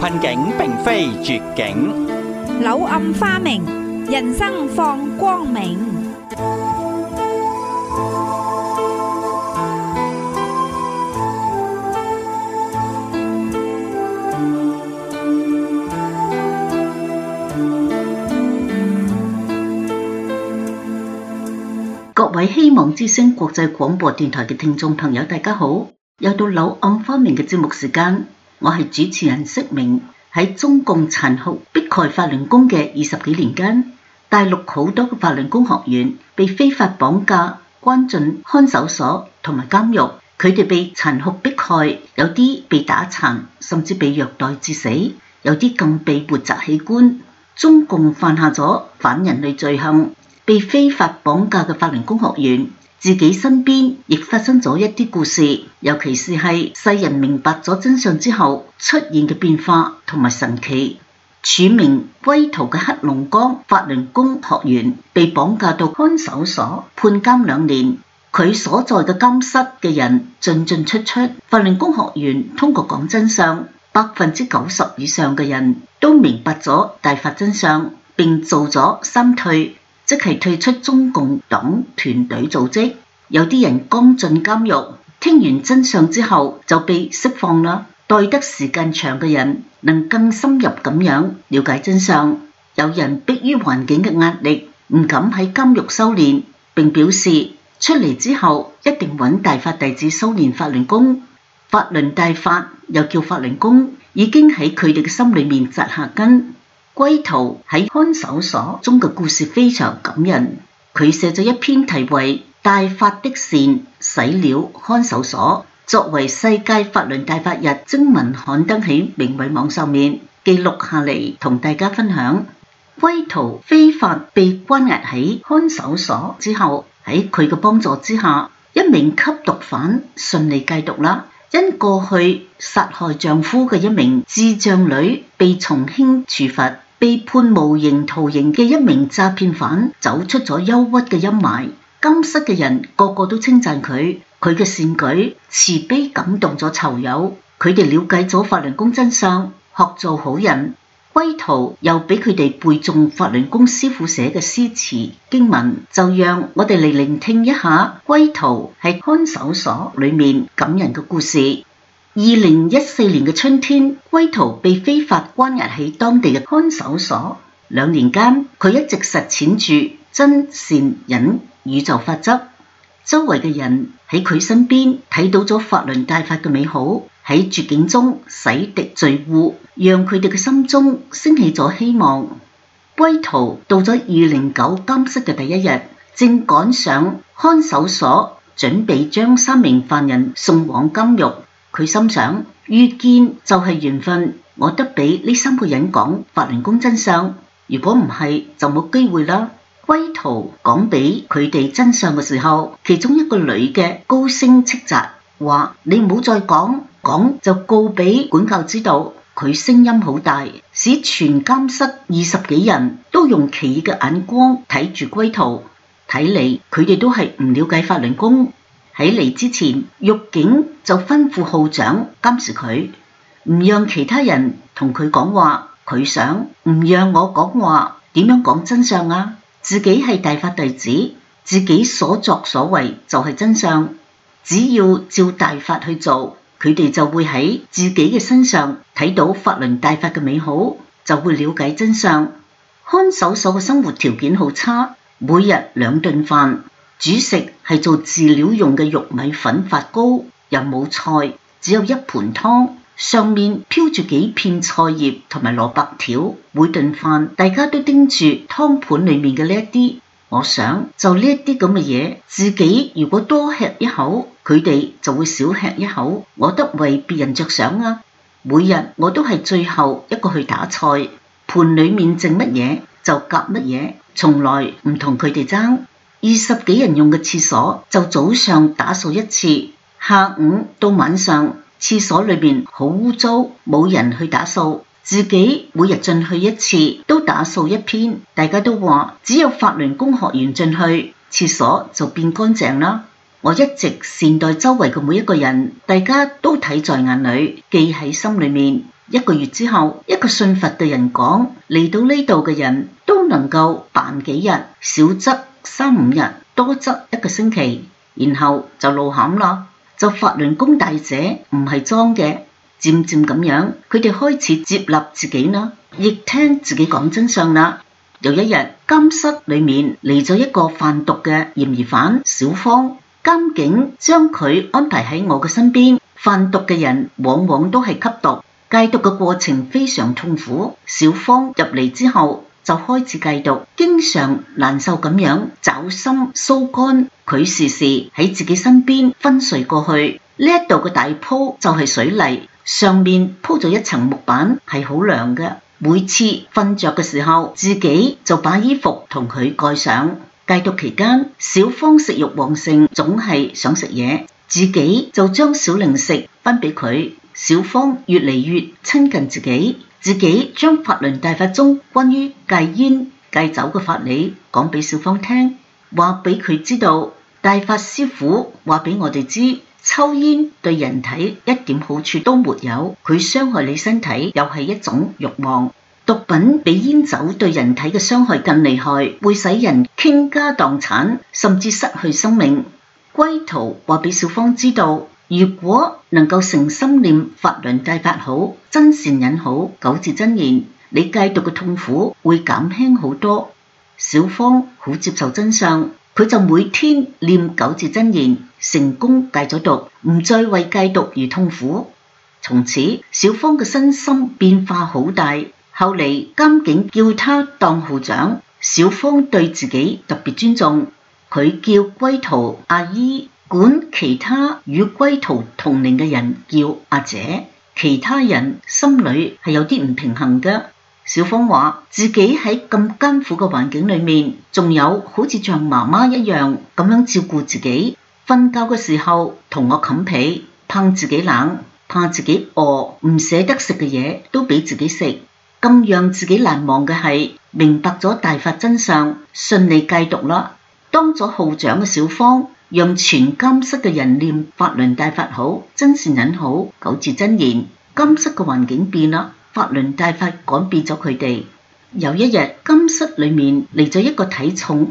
困境並非絕境， 柳暗花明，人生放光明。 各位希望之聲國際廣播電台嘅聽眾朋友，大家好！又到柳暗花明嘅節目時間，我係主持人釋明。喺中共殘酷迫害法輪功嘅20幾年間，大陸好多嘅法輪功學員被非法綁架、關進看守所同埋監獄，佢哋被殘酷迫害，有啲被打殘，甚至被虐待致死，有啲更被活摘器官。中共犯下咗反人類罪行。被非法綁架嘅法輪功學員，自己身邊亦發生咗一啲故事，尤其是係世人明白咗真相之後出現嘅變化同埋神奇。署名歸途嘅黑龍江法輪功學員被綁架到看守所判監2年，佢所在嘅監室嘅人進進出出，法輪功學員通過講真相，90%以上嘅人都明白咗大法真相，並做咗三退。即係退出中共黨團隊組織，有啲人剛進監獄，聽完真相之後就被釋放啦。待得時間長嘅人能更深入咁樣了解真相。有人迫於環境嘅壓力，唔敢喺監獄修煉，並表示出嚟之後一定揾大法弟子修煉法輪功。法輪大法又叫法輪功，已經喺佢哋嘅心裏面扎下根。歸途喺看守所中嘅故事非常感人，佢寫咗一篇題為《大法的線洗了看守所》，作為世界法輪大法日徵文刊登喺明慧網上面，記錄下嚟同大家分享。歸途非法被關押喺看守所之後，喺佢嘅幫助之下，一名吸毒犯順利戒毒啦。因過去殺害丈夫嘅一名智障女被從輕處罰，被判無期徒刑嘅一名詐騙犯走出咗憂鬱嘅陰霾。監室嘅人個個都稱讚佢嘅善舉，慈悲感動咗囚友。佢哋了解咗法輪功真相，學做好人。歸途又俾佢哋背誦法輪功師父寫嘅詩詞經文，就讓我哋嚟聆聽一下歸途喺看守所裏面感人嘅故事。2014年嘅春天，歸途被非法關押喺當地嘅看守所，2年間佢一直實踐住真善忍宇宙法則。周圍嘅人喺佢身邊睇到咗法輪大法嘅美好，喺絕境中洗滌罪惡，讓佢哋嘅心中升起咗希望。歸途到咗209監室嘅第一日，正趕上看守所準備將3名犯人送往監獄。佢心想，遇見就係緣分，我得俾呢3個人講法輪功真相，如果唔係就冇機會啦。歸途講俾佢哋真相嘅時候，其中一個女嘅高聲斥責，話你唔好再講就告俾管教知道。佢聲音好大，使全監室20幾人都用奇異嘅眼光睇住歸途。睇嚟佢哋都係唔了解法輪功。喺嚟之前，獄警就吩咐號長監視佢，唔讓其他人同佢講話。佢想唔讓我講話，點樣講真相啊？自己係大法弟子，自己所作所為就係真相。只要照大法去做，佢哋就會喺自己嘅身上睇到法輪大法嘅美好，就會了解真相。看守所嘅生活條件好差，每日2頓飯，主食係做飼料用嘅玉米粉發糕，又冇菜，只有一盤湯，上面飄住幾片菜葉同埋蘿蔔條。每頓飯大家都盯住湯盤裏面嘅呢一啲。我想就呢一啲咁嘅嘢，自己如果多吃一口，佢哋就會少吃一口。我得為別人着想啊！每日我都係最後一個去打菜，盤裏面剩乜嘢就夾乜嘢，從來唔同佢哋爭。20幾人用嘅廁所就早上打掃一次，下午到晚上廁所裏面好污糟，冇人去打掃。自己每日進去一次都打掃一篇，大家都話只有法輪功學員進去，廁所就變乾淨啦。我一直善待周圍嘅每一個人，大家都睇在眼裏，記喺心裏面。 1個月之後，一個信佛嘅人講，嚟到呢度嘅人都能夠辦幾日，少則3-5日，多則1個星期，然後就露餡啦，就法輪功大姐唔係裝嘅。漸漸咁樣，佢哋開始接納自己啦，亦聽自己講真相啦。有一日，監室裏面嚟咗一個販毒嘅嫌疑犯小芳，監警將佢安排喺我嘅身邊。販毒嘅人往往都係吸毒，戒毒嘅過程非常痛苦。小芳入嚟之後就開始戒毒，經常難受咁樣，爪心酥乾。佢時時喺自己身邊昏睡過去。呢一度嘅大鋪就係水泥，上面鋪咗一層木板，係好涼嘅。每次瞓着嘅時候，自己就把衣服同佢蓋上。戒毒期間，小芳食慾旺盛，總係想食嘢，自己就將小零食分俾佢。小芳越嚟越親近自己，自己將法輪大法中關於戒煙戒酒嘅法理講俾小芳聽，話俾佢知道。大法師父話俾我哋知，抽煙對人體一點好處都沒有，佢傷害你身體又係一種慾望。毒品比煙酒對人體嘅傷害更厲害，會使人傾家蕩產，甚至失去生命。歸途話俾小芳知道，如果能夠誠心念法輪大法好，真善忍好，9字真言，你戒毒嘅痛苦會減輕好多。小芳好接受真相，佢就每天念9字真言，成功戒咗毒，唔再為戒毒而痛苦。從此小芳嘅身心變化好大。後嚟監警叫他當號長，小芳對自己特別尊重，佢叫歸途阿姨，管其他與歸途同齡嘅人叫阿姐。其他人心裏係有啲唔平衡嘅。小芳話自己喺咁艱苦嘅環境裏面，仲有好似像媽媽一樣咁樣照顧自己，瞓覺嘅時候同我冚被，怕自己冷，怕自己餓，唔捨得食嘅嘢都俾自己食。更讓自己難忘嘅係明白咗大法真相，順利戒毒啦。當咗號長嘅小芳，讓全監室嘅人念法輪大法好，真善忍好，9字真言。監室嘅環境變啦，法輪大法改變咗佢哋。有一日，監室裏面嚟咗一個體重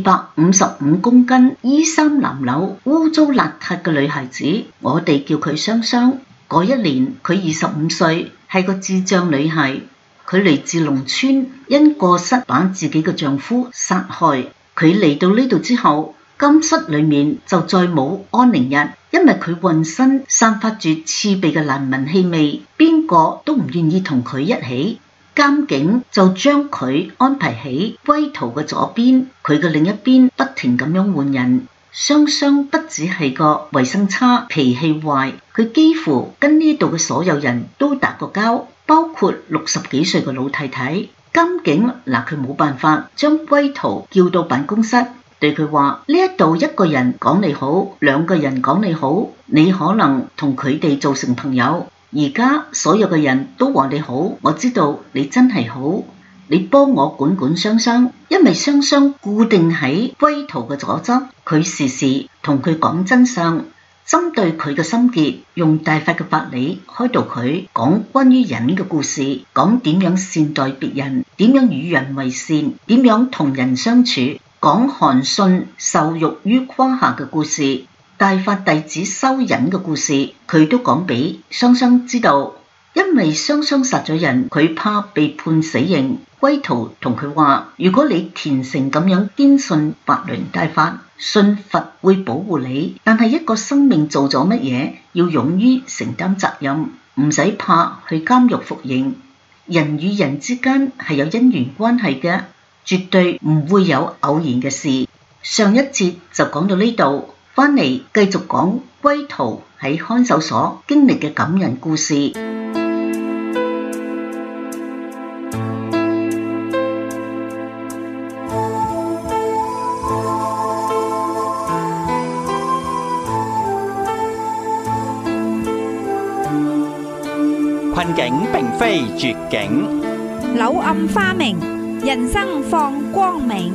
255公斤、衣衫襤褸、污糟邋遢嘅女孩子，我哋叫佢雙雙。嗰一年佢25歲，係個智障女孩。佢嚟自農村，因過失把自己嘅丈夫殺害。佢嚟到呢度之後，監室裏面就再冇安寧日，因為佢渾身散發住刺鼻嘅難聞氣味，邊個都唔願意同佢一起。監警就將佢安排喺歸途嘅左邊，佢嘅另一邊不停咁樣換人。雙雙不只係個衛生差、脾氣壞，佢幾乎跟呢度嘅所有人都打過交，包括60幾歲嘅老太太。監警拿佢冇辦法，將歸途叫到辦公室，對佢話：呢一度一個人講你好，2個人講你好，你可能同佢哋做成朋友。而家所有嘅人都話你好，我知道你真係好。你幫我管管雙雙，因為雙雙固定喺歸途嘅左側，佢時時同佢講真相，針對佢嘅心結，用大法嘅法理開導佢，講關於人嘅故事，講點樣善待別人，點樣與人為善，點樣同人相處，講韓信受辱於胯下嘅故事，大法弟子修忍嘅故事，佢都講俾雙雙知道。因為雙雙殺咗人，佢怕被判死刑。歸途同佢話：如果你虔誠咁樣堅信法輪大法，信佛會保護你，但係一個生命做咗乜嘢，要勇於承擔責任，唔使怕去監獄服刑。人與人之間係有因緣關係嘅，絕對唔會有偶然嘅事。上一節就講到呢度，翻嚟繼續講歸途喺看守所經歷嘅感人故事。 困境並非絕境， 柳暗花明，人生放光明。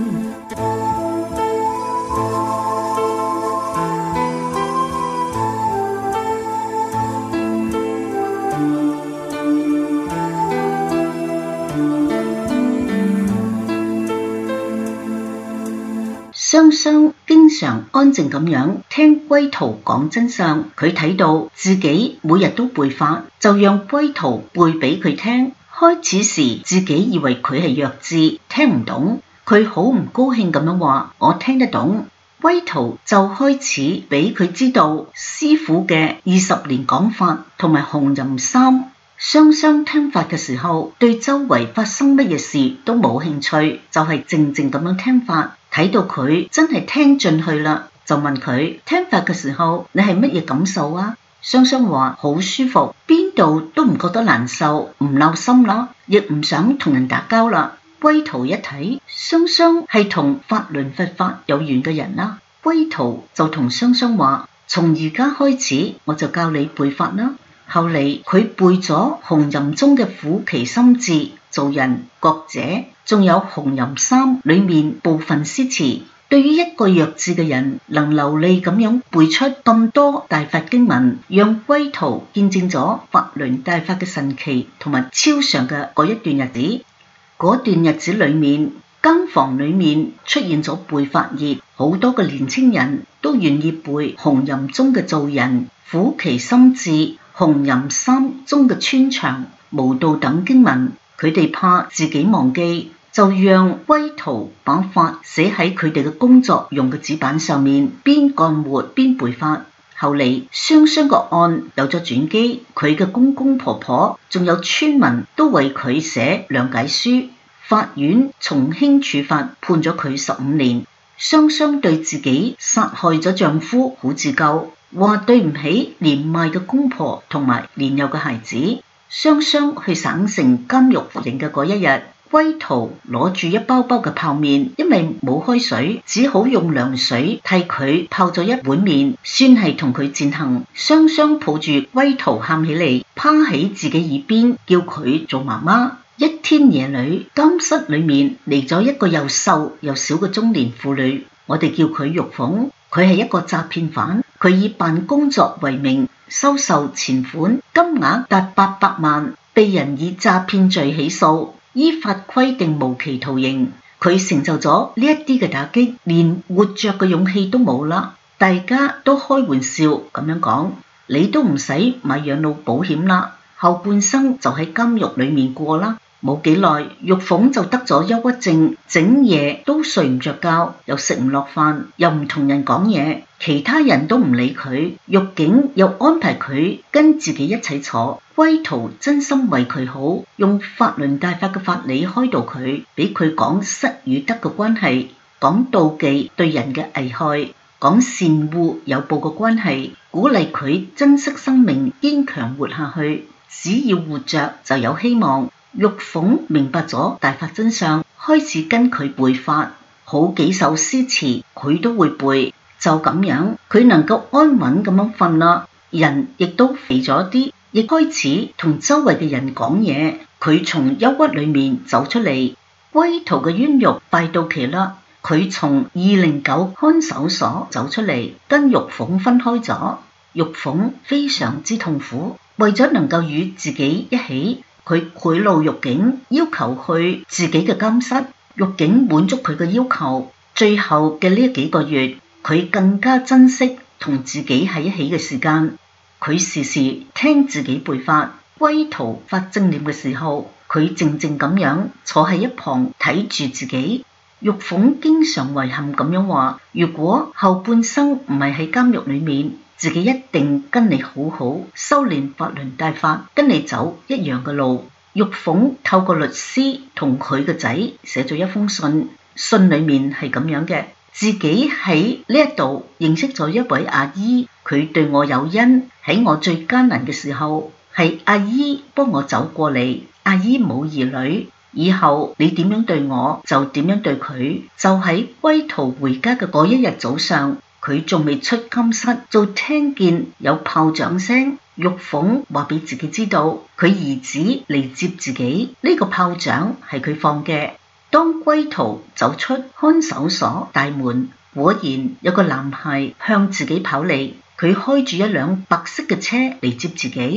雙雙經常安靜咁樣聽龜圖講真相，佢睇到自己每日都背法，就讓龜圖背俾佢聽。開始時自己以為佢係弱智，聽唔懂，佢好唔高興咁樣話：我聽得懂。龜圖就開始俾佢知道師父嘅20年講法同埋紅淫三。雙雙聽法嘅時候，對周圍發生乜嘢事都冇興趣，就係靜靜咁樣聽法。睇到佢真係聽進去啦，就問佢聽法嘅時候你係乜嘢感受啊？雙雙話好舒服，邊度都唔覺得難受，唔鬧心啦，亦唔想同人打交啦。龜圖一睇，雙雙係同法輪佛法有緣嘅人啦。龜圖就同雙雙話：從而家開始，我就教你背法啦。後嚟佢背咗紅淫中嘅苦其心志、做人、覺者，仲有紅淫三裏面部分詩詞。對於一個弱智嘅人，能流利咁樣背出咁多大法經文，讓龜圖見證咗法輪大法嘅神奇同埋超常嘅嗰一段日子。嗰段日子裏面，間房裏面出現咗背法熱，好多嘅年輕人都願意背紅淫中嘅做人、苦其心志、紅淫三中嘅穿牆、無道等經文，佢哋怕自己忘記，就讓龜圖把法寫喺佢哋嘅工作用嘅紙板上面，邊幹活邊背法。後嚟雙雙個案有咗轉機，佢嘅公公婆婆仲有村民都為佢寫諒解書，法院從輕處罰，判咗佢15年。雙雙對自己殺害咗丈夫好自疚，話對唔起年邁嘅公婆同埋年幼嘅孩子。雙雙去省城監獄服刑嘅嗰一日，龜圖攞住一包包嘅泡麵，因為冇開水，只好用涼水替佢泡咗一碗麵，算係同佢餞行。雙雙抱住龜圖喊起嚟，趴喺自己耳邊叫佢做媽媽。一天夜裏，監室裏面嚟咗一個又瘦又小嘅中年婦女，我哋叫佢玉鳳。佢係一個詐騙犯，佢以辦工作為名收受錢款，金額達800萬，被人以詐騙罪起訴，依法規定無期徒刑。佢承受咗呢一啲嘅打擊，連活着嘅勇氣都冇啦。大家都開玩笑咁樣講：你都唔使買養老保險啦，後半生就喺監獄裏面過啦。冇幾耐，玉鳳就得咗憂鬱症，整夜都睡唔着覺，又食唔落飯，又唔同人講嘢，其他人都唔理佢。獄警又安排佢跟自己一齊坐。龜圖真心為佢好，用法輪大法嘅法理開導佢，俾佢講失與得嘅關係，講妒忌對人嘅危害，講善惡有報嘅關係，鼓勵佢珍惜生命，堅強活下去。只要活着就有希望。玉鳳明白咗大法真相，開始跟佢背法，好幾首詩詞佢都會背。就咁樣，佢能夠安穩咁樣瞓啦，人亦都肥咗啲，亦開始同周圍嘅人講嘢。佢從憂鬱裏面走出嚟。龜圖嘅冤獄快到期啦，佢從209看守所走出嚟，跟玉鳳分開咗。玉鳳非常之痛苦，為咗能夠與自己一起，佢賄賂獄警，要求去自己嘅監室。獄警滿足佢嘅要求。最後嘅呢幾個月，佢更加珍惜同自己喺一起嘅時間。佢時時聽自己背法。龜圖發正念嘅時候，佢靜靜咁樣坐喺一旁睇住自己。玉鳳經常遺憾咁樣話：如果後半生唔係喺監獄裏面，自己一定跟你好好修煉法輪大法，跟你走一樣嘅路。玉鳳透過律師同佢個仔寫咗一封信，信裏面係咁樣嘅：自己喺呢一度認識咗一位阿姨，佢對我有恩，喺我最艱難嘅時候，係阿姨幫我走過嚟。阿姨冇兒女，以後你點樣對我就點樣對佢。就喺龜圖回家嘅嗰一日早上，佢仲未出監室，就聽見有炮仗聲。玉鳳話俾自己知道，佢兒子嚟接自己，呢個炮仗係佢放嘅。當龜圖走出看守所大門，果然有個男孩向自己跑嚟，佢開住一輛白色嘅車嚟接自己。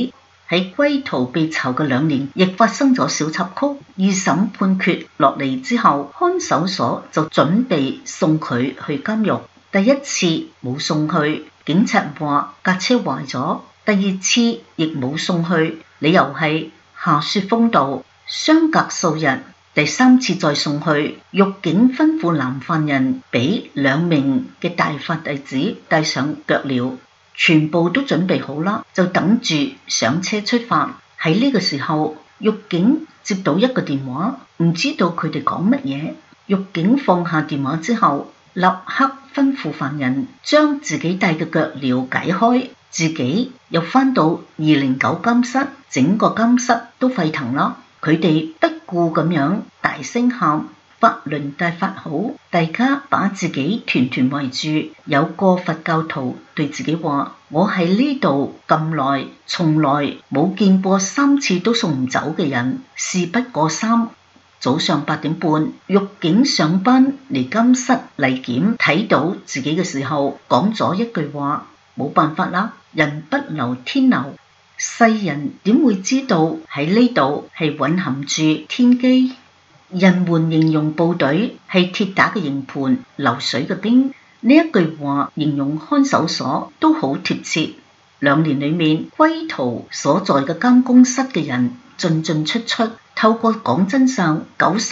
喺歸途被囚嘅2年，亦發生咗小插曲。二審判決落嚟之後，看守所就準備送佢去監獄。第一次冇送去，警察話架車壞咗；第二次亦冇送去，理由係下雪封道。相隔數日，第三次再送去，獄警吩咐男犯人俾2名嘅大法弟子戴上腳鐐，全部都準備好啦，就等住上車出發。喺呢個時候，獄警接到一個電話，唔知道佢哋講乜嘢。獄警放下電話之後，立刻吩咐犯人將自己戴嘅腳鐐解開，自己又返到209監室，整個監室都沸騰啦。佢哋不顧咁樣大聲喊法輪大法好，大家把自己團團圍住。有個佛教徒對自己話：我喺呢度咁耐，從來冇見過3次都送唔走嘅人，事不過3。早上8點半，獄警上班嚟監室嚟檢，睇到自己嘅時候，講咗一句話：冇辦法啦，人不留天留。世人點會知道喺呢度係蘊含住天機？人們形容部隊係鐵打嘅營盤，流水嘅兵。呢一句話形容看守所都好貼切。2年裏面，歸途所在嘅監工室嘅人進進出出，透過講真相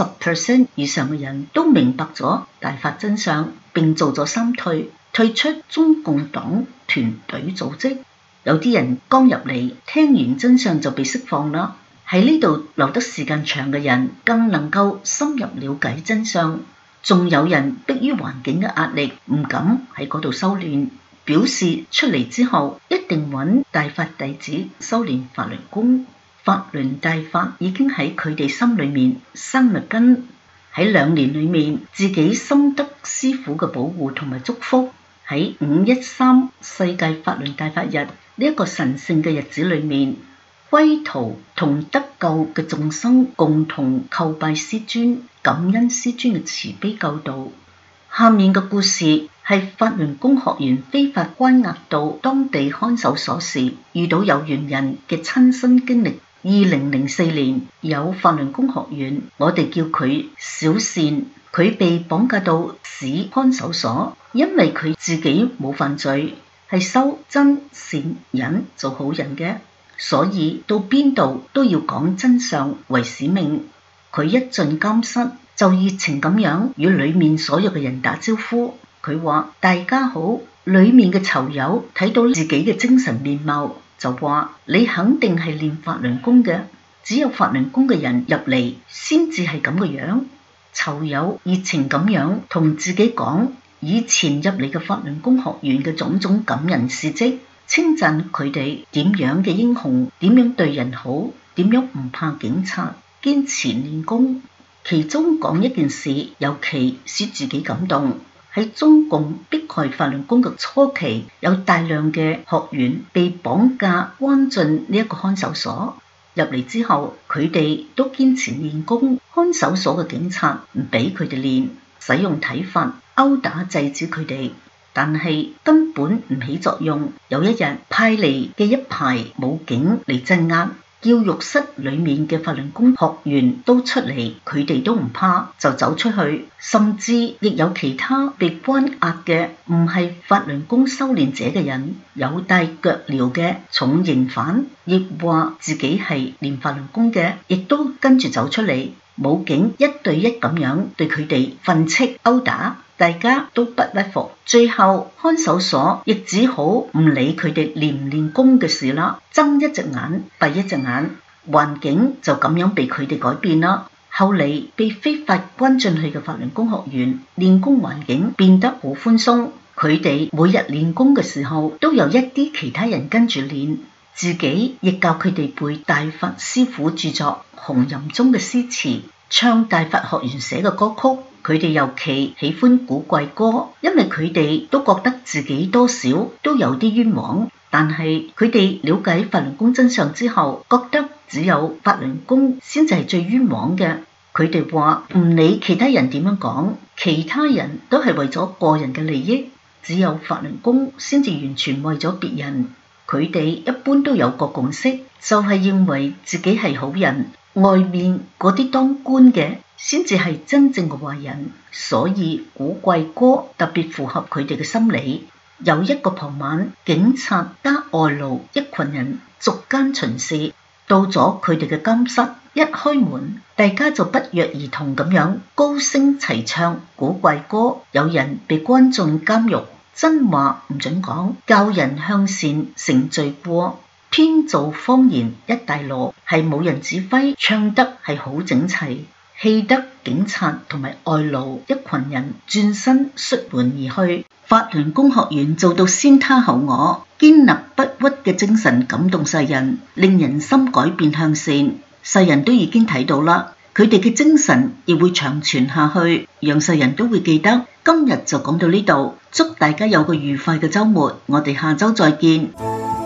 ，90% 以上嘅人都明白咗大法真相，並做咗3退，退出中共黨團隊組織。有啲人剛入嚟，聽完真相就被釋放啦。喺呢度留得時間長嘅人，更能夠深入了解真相。仲有人迫於環境嘅壓力，唔敢喺嗰度修煉，表示出嚟之後一定揾大法弟子修煉法輪功。法輪大法已經喺佢哋心裏面生了根。喺2年裏面，自己深得師父嘅保護同埋祝福。喺513世界法輪大法日呢一個神聖嘅日子裏面，歸途同得救嘅眾生共同叩拜師尊，感恩師尊嘅慈悲救度。下面嘅故事係法輪功學員非法關押到當地看守所時遇到有緣人嘅親身經歷。2004年，有法輪功學員，我哋叫佢小善，佢被綁架到市看守所，因為佢自己冇犯罪，係修真善忍做好人嘅，所以到邊度都要講真相為使命。佢一進監室就熱情咁樣與裏面所有嘅人打招呼。佢話：大家好。裏面嘅囚友睇到自己嘅精神面貌，就話：你肯定係練法輪功嘅，只有法輪功嘅人入嚟先至係咁嘅樣。囚友熱情咁樣同自己講以前入嚟嘅法輪功學員嘅種種感人事蹟，稱讚佢哋點樣嘅英雄，點樣對人好，點樣唔怕警察，堅持練功。其中講一件事尤其使自己感動。喺中共迫害法輪功嘅初期，有大量嘅學員被綁架關進呢一個看守所。入嚟之後，佢哋都堅持練功，看守所嘅警察唔俾佢哋練，使用體罰、毆打制止佢哋，但係根本唔起作用。有一日，派嚟嘅一排武警嚟鎮壓，叫獄室裏面嘅法輪功學員都出嚟，佢哋都唔怕，就走出去。甚至亦有其他被關押嘅唔係法輪功修煉者嘅人，有戴腳鐐嘅重刑犯，亦話自己係練法輪功嘅，亦都跟住走出嚟。武警一對一咁樣對佢哋訓斥毆打，大家都不屈服。最後看守所亦只好唔理佢哋練唔練功嘅事啦，睜一隻眼閉一隻眼，環境就咁樣被佢哋改變啦。後嚟被非法關進去嘅法輪功學員練功環境變得好寬鬆，佢哋每日練功嘅時候都有一啲其他人跟住練，自己亦教佢哋背大法師父著作《紅淫宗》嘅詩詞，唱大法學員寫嘅歌曲。佢哋尤其喜歡古怪歌，因為佢哋都覺得自己多少都有啲冤枉。但係佢哋了解法輪功真相之後，覺得只有法輪功先至係最冤枉嘅。佢哋話唔理其他人點樣講，其他人都係為咗個人嘅利益，只有法輪功先至完全為咗別人。 佢哋一般都有個共識，就係認為自己係好人，外面嗰啲當官嘅先至係真正嘅壞人，所以古怪哥特別符合佢哋嘅心理。有一個傍晚，警察加外勞一群人逐間巡視，到咗佢哋嘅監室，一開門，大家就不約而同咁樣高聲齊唱古怪歌。有人被關進監獄，真話唔准講，教人向善成罪過，編造謊言一大籮，係冇人指揮，唱得係好整齊，氣得警察同埋外勞一群人轉身摔門而去。法輪功學員做到先他後我，堅立不屈嘅精神感動世人，令人心改變向善。世人都已經睇到啦，佢哋嘅精神亦會長存下去，讓世人都會記得。今日就講到呢度，祝大家有個愉快嘅週末，我哋下週再見。